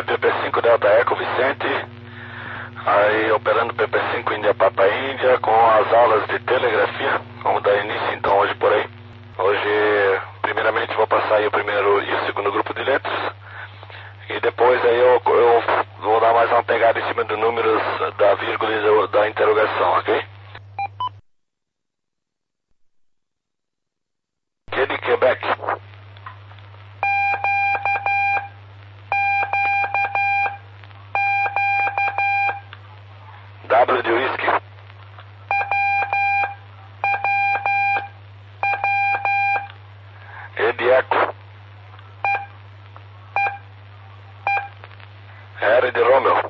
PP5 Delta Eco Vicente, aí operando PP5 Índia Papa Índia, com as aulas de telegrafia. Vamos dar início então hoje por aí. Hoje, primeiramente, vou passar aí o primeiro e o segundo grupo de letras, e depois aí eu vou dar mais uma pegada em cima dos números da vírgula e da interrogação, ok? Q de Quebec. W de Whisky. E de Eco. R de Romeo.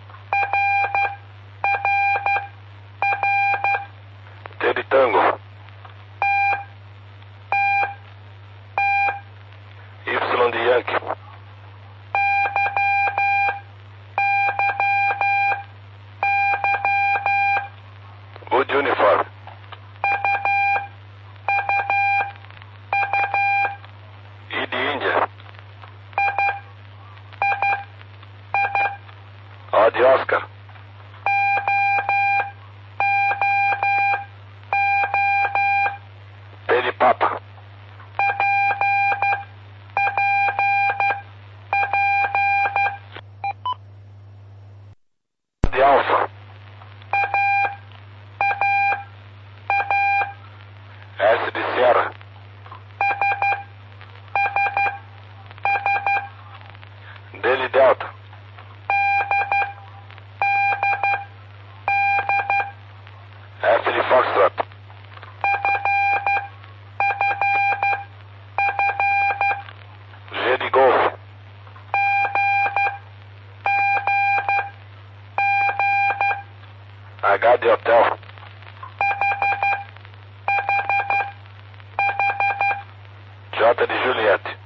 T de Tango. Y de Yankee. U de Uniforme. I de Índia. O de Oscar. P de Papa. De Alfa. S de Sierra. D de Delta. F de Foxtrot. G de Golf. H de Hotel. J de Juliette.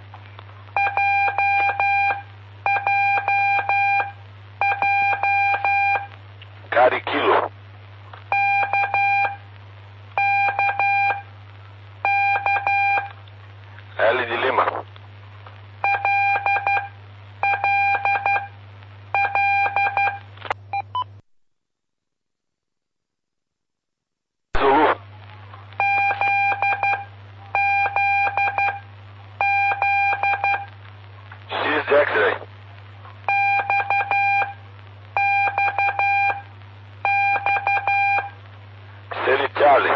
K de Kilo. L de Lima. Zulu. X de X-Ray. C de Charlie.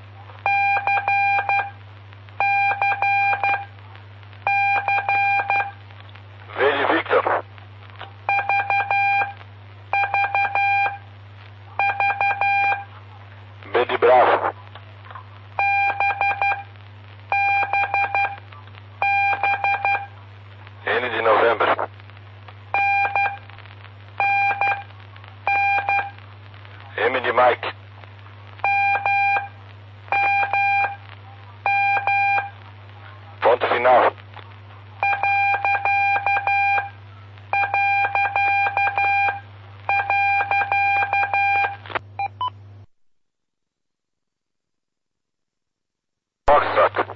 V de Victor. B de Bravo. N de November. M de Mike. Ponto final. Foxtrot.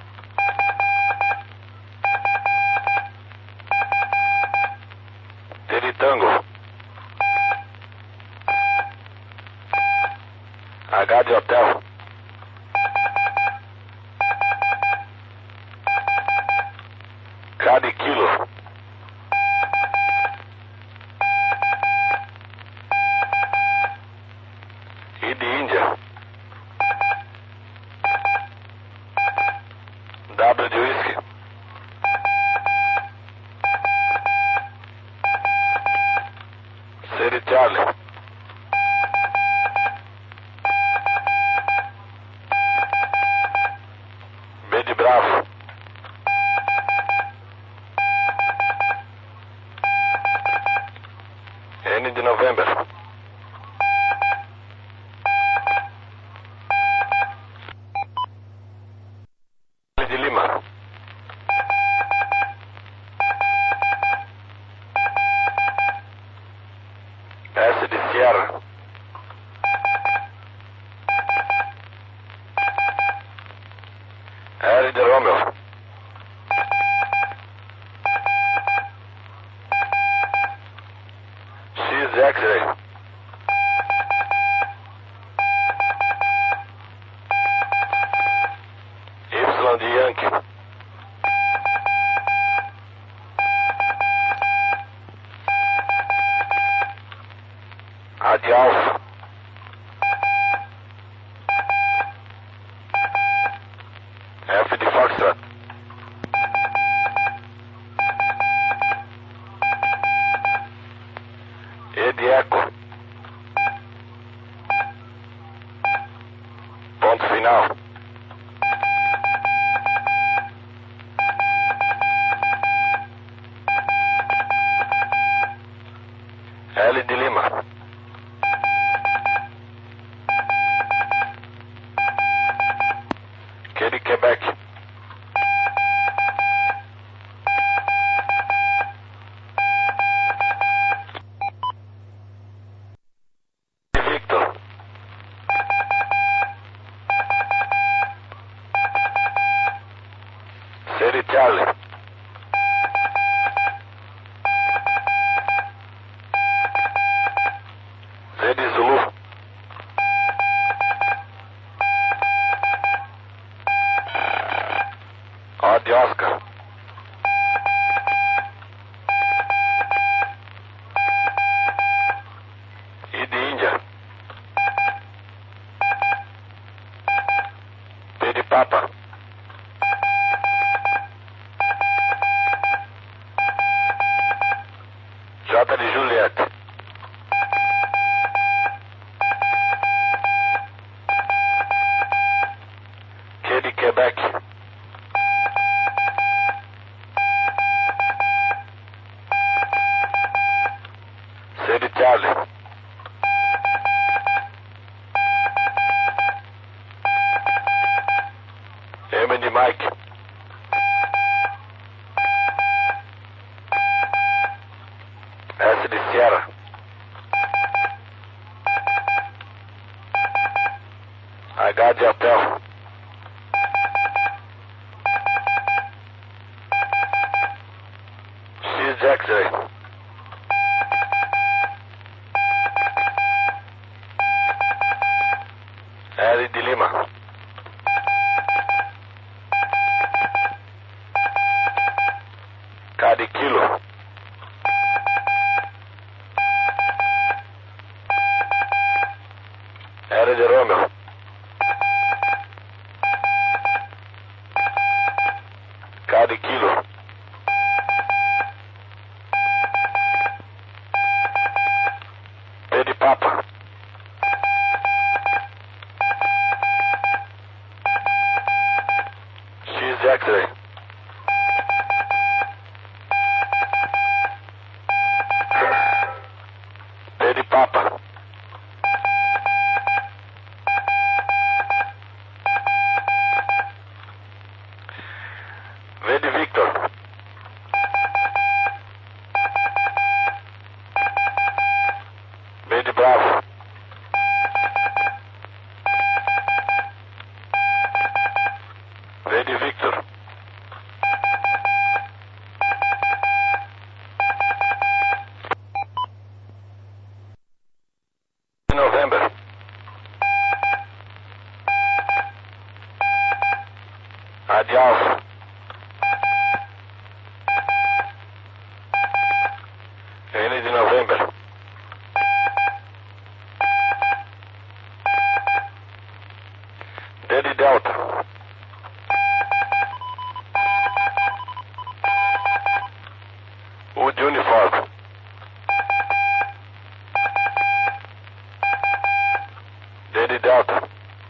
T de Tango. H de Hotel. K de Kilo. I de Índia. W de Whisky. C de Charlie. B de Bravo. N de November. L de Lima. S de Sierra. R de Romeo. de Yankee. A de Alfa. F de Foxtrot. E de Eco. Ponto final. L de Lima. Q de Quebec. De Victor. C de Charlie. Z de Zulu. O de Oscar. I de Índia. P de Papa. J de Juliette. Q de Quebec. C de Charlie. M de Mike. S de Sierra. H de Hotel. X de X-Ray. L de Lima. K de Kilo. R de Romeo. K de Kilo. P de Papa. X de X-Ray. P de Papa. V de Victor. B de Bravo. V de Victor. De November. A de Alfa. N de November. D de Delta. U de Uniforme. D de Delta.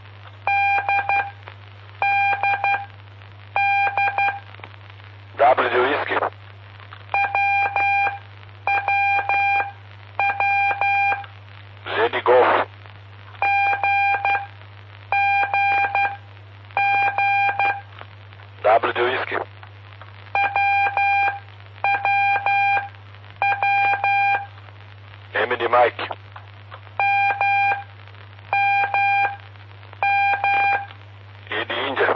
W de Whisky. G de Golf. W de Whisky. M de Mike. I de Índia.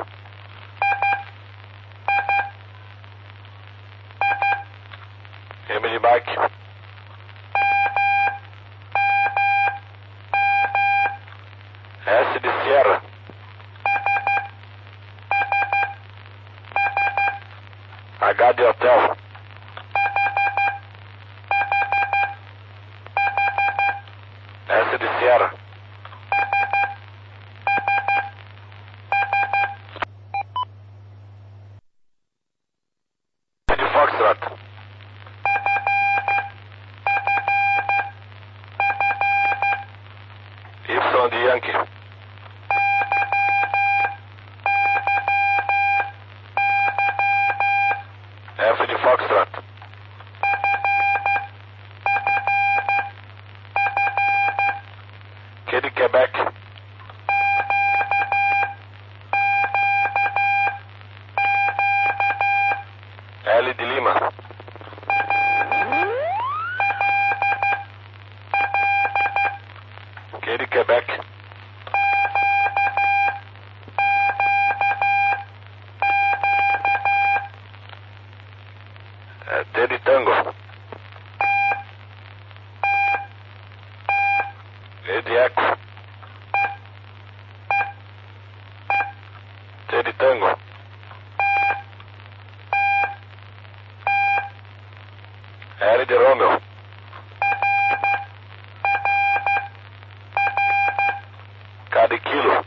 M de Mike. S de Sierra. H de hotel. S de Sierra. F de Foxtrot. Y de Yankee. F de Foxtrot. Q de Quebec. L de Lima. Q de Quebec. T de Tango. E de Eco. T de Tango. R de Romeo. K de Kilo.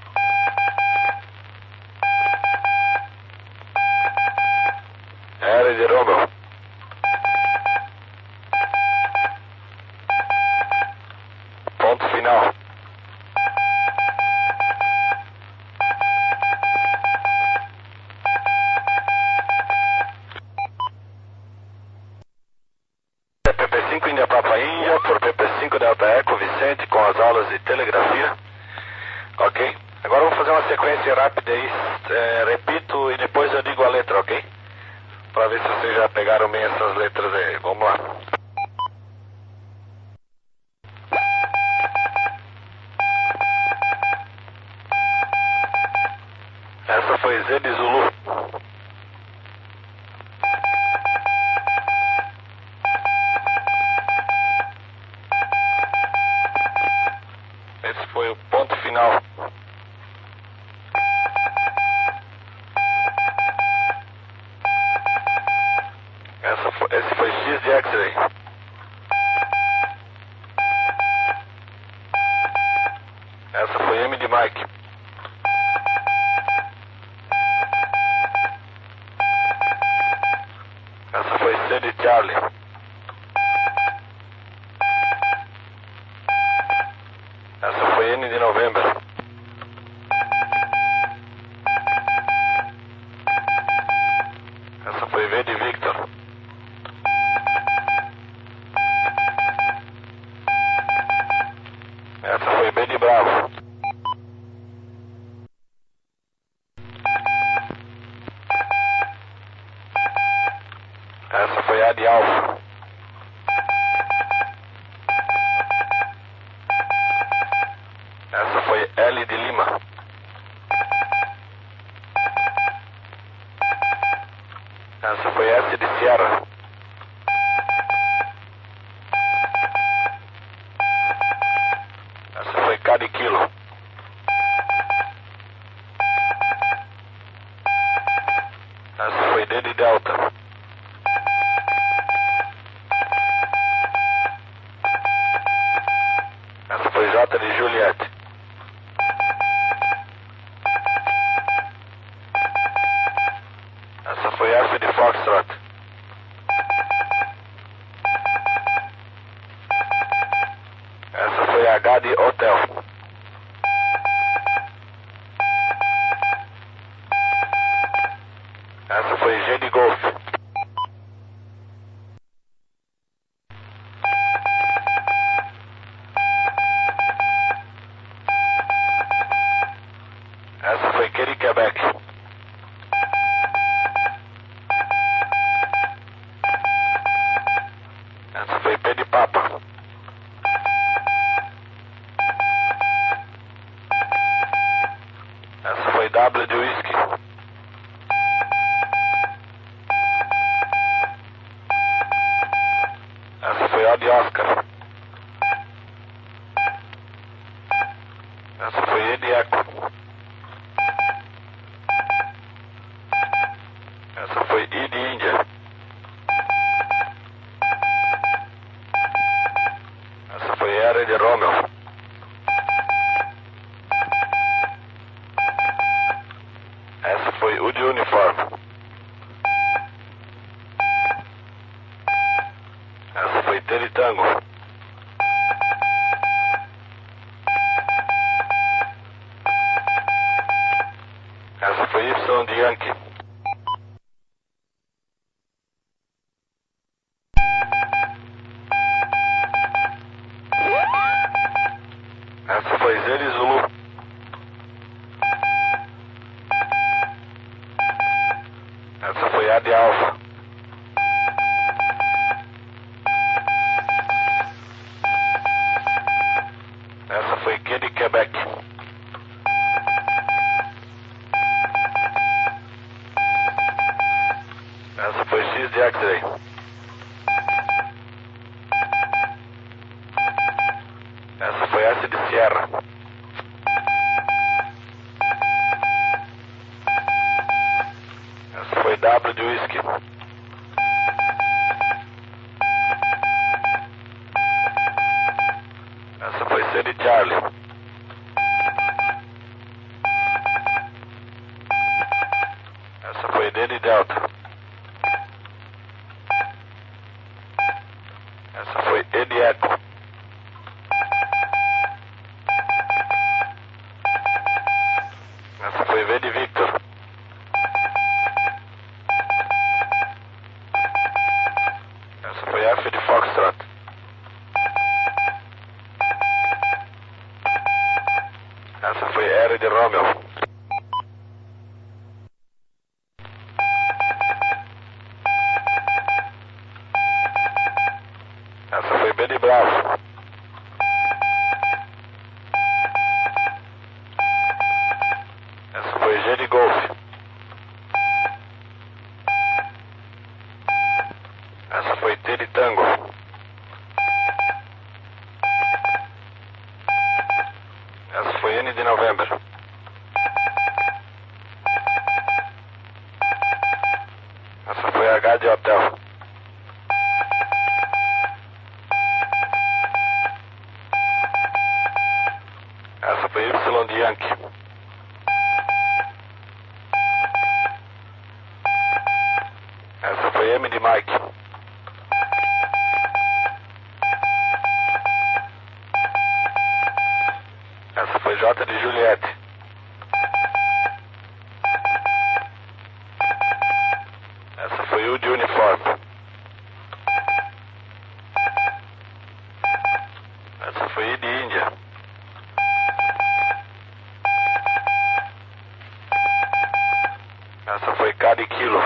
R de Romeo. Ponto final. PP5 Índia Papa Índia por PP5 Delta Eco Vicente com as aulas de telegrafia. Ok? Agora vamos fazer uma sequência rápida aí. Repito e depois eu digo a letra, ok? Para ver se vocês já pegaram bem essas letras aí. Vamos lá. Essa foi Z de Zulu. Esse foi o ponto final. Esse foi X de X-Ray. Essa foi M de Mike. Essa foi C de Charlie. Essa foi N de November. Essa foi V de Victor. Essa foi B de Bravo. Essa foi A de Alfa. Essa foi L de Lima. Essa foi S de Sierra. Essa foi K de Kilo. Essa foi D de Delta. Essa foi J de Juliette. Essa foi F de Foxtrot. Essa foi H de Hotel. Essa foi G de Golf. Essa foi Q de Quebec. Essa foi P de Papa. Essa foi W de Whisky. Essa foi O de Oscar. Essa foi E de Eco. Essa foi I de Essa foi A de Alfa. Essa foi Q de Quebec. Essa foi X de X-Ray. Essa foi S de Sierra. Essa foi W de Whisky. Essa foi C de Charlie. Essa foi D de Delta. Essa foi E de Eco. Essa foi V de Victor. Essa foi F de Foxtrot. Essa foi R de Romeo. Essa foi B de Bravo. Essa foi G de Golfe. Essa foi T de Tango. Essa foi N de November. Essa foi H de Hotel. Essa foi Y de Yankee. Essa foi M de Mike. Essa foi J de Juliette. Essa foi U de Uniforme. Essa foi I de Índia. Essa foi K de Kilo.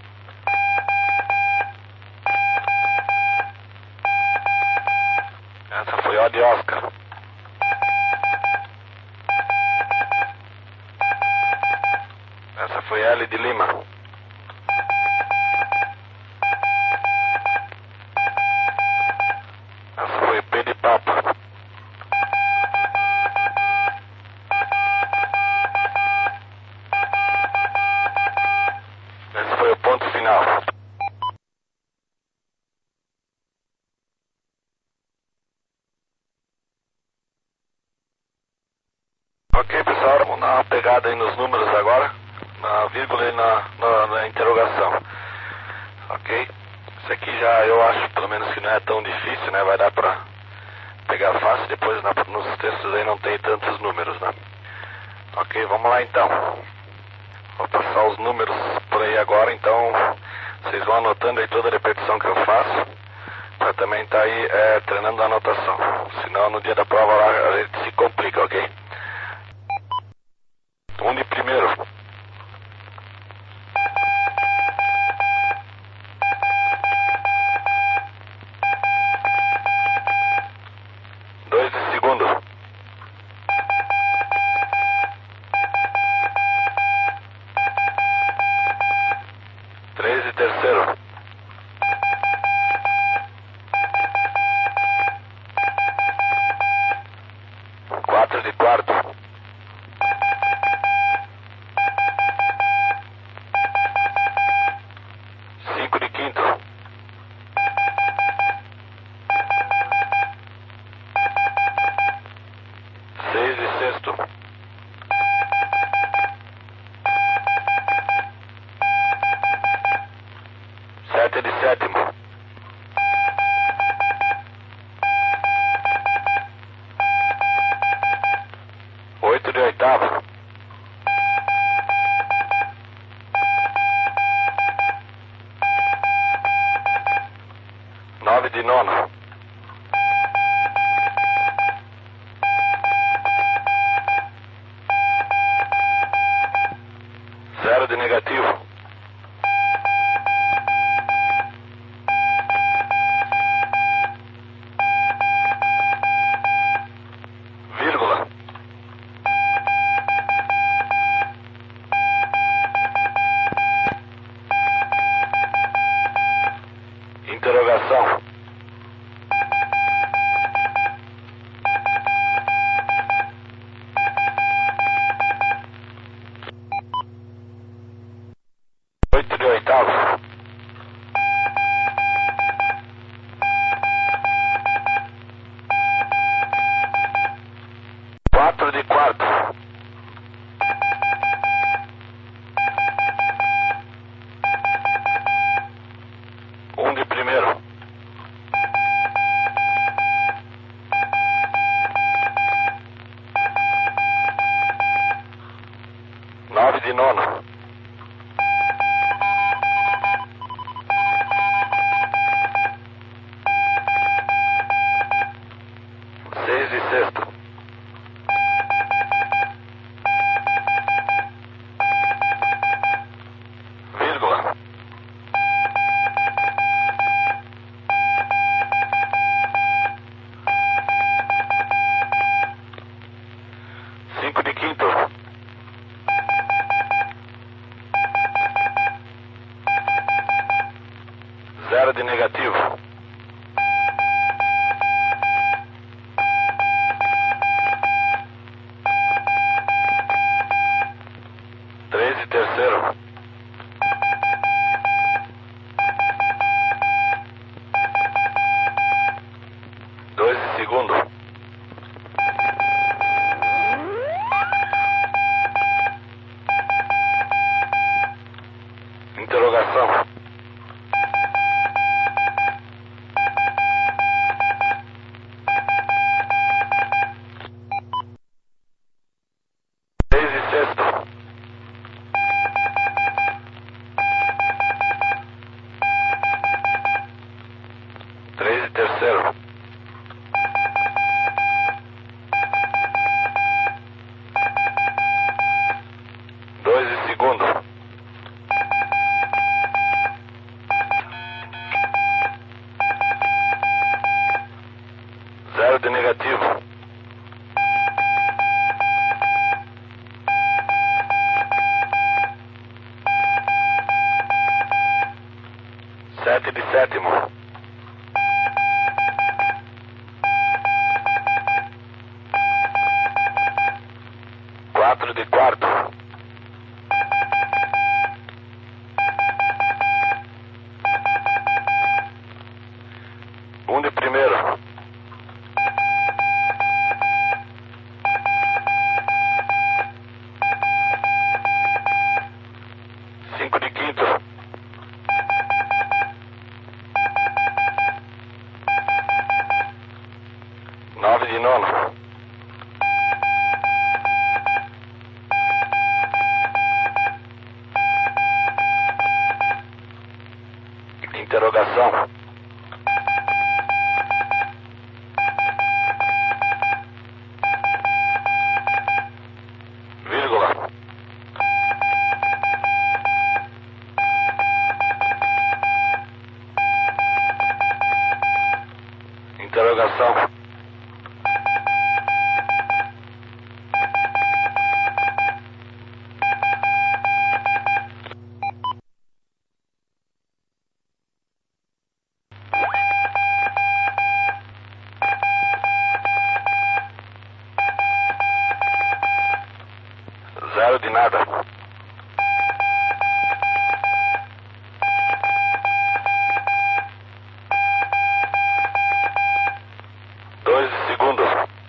Essa foi O de Oscar. Essa foi L de Lima. Essa foi P de Papa. Esse foi o ponto final. Ok, pessoal, vamos dar uma pegada aí nos números agora, na vírgula e na interrogação. Ok? Isso aqui já eu acho, pelo menos, que não é tão difícil, né? Vai dar pra pegar fácil, depois nos textos aí não tem tantos números, né? Ok, vamos lá então. Vou passar os números por aí agora, então vocês vão anotando aí toda a repetição que eu faço, para também estar aí treinando a anotação. Senão no dia da prova lá a gente se complica, ok? Um de primeiro. Dois de segundo. Três de terceiro. Quatro de quarto. Cinco de quinto. Seis de sexto. Sete de sétimo. Oito de oitavo. Nove de nono. Zero de negativo. 0 de negativo. Três de terceiro. Dois de segundo. Interrogação. Seis de sexto. Três de terceiro. Dois de segundo. Zero de negativo. Sete de sétimo. Quatro de quarto. Um de primeiro. Cinco de quinto. Nove de nono. Interrogação. Vírgula. Interrogação. Zero de nada. Dois de segundo.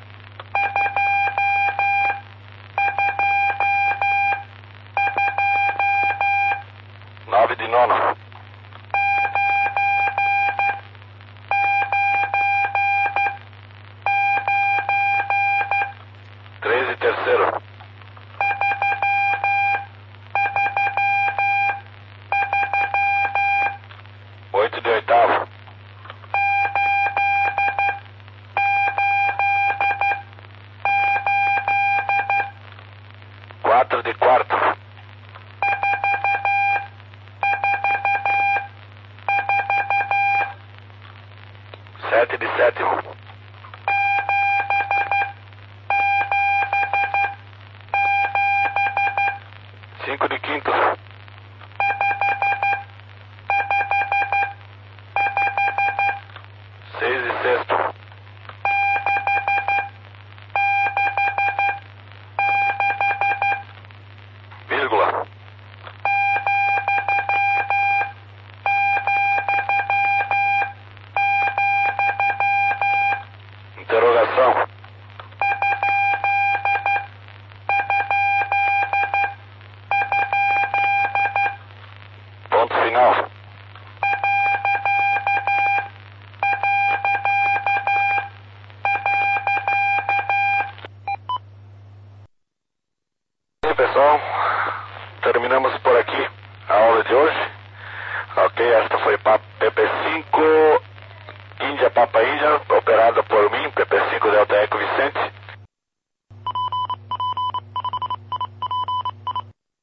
Nove de nono. Três de terceiro. Oito de oitavo. Quatro de quarto. Sete de sétimo. Cinco de quinto. Seis de sexto. Vírgula. Interrogação. Ponto final. E pessoal, terminamos por aqui a aula de hoje. Ok, esta foi PP5 Índia Papa Índia, operada por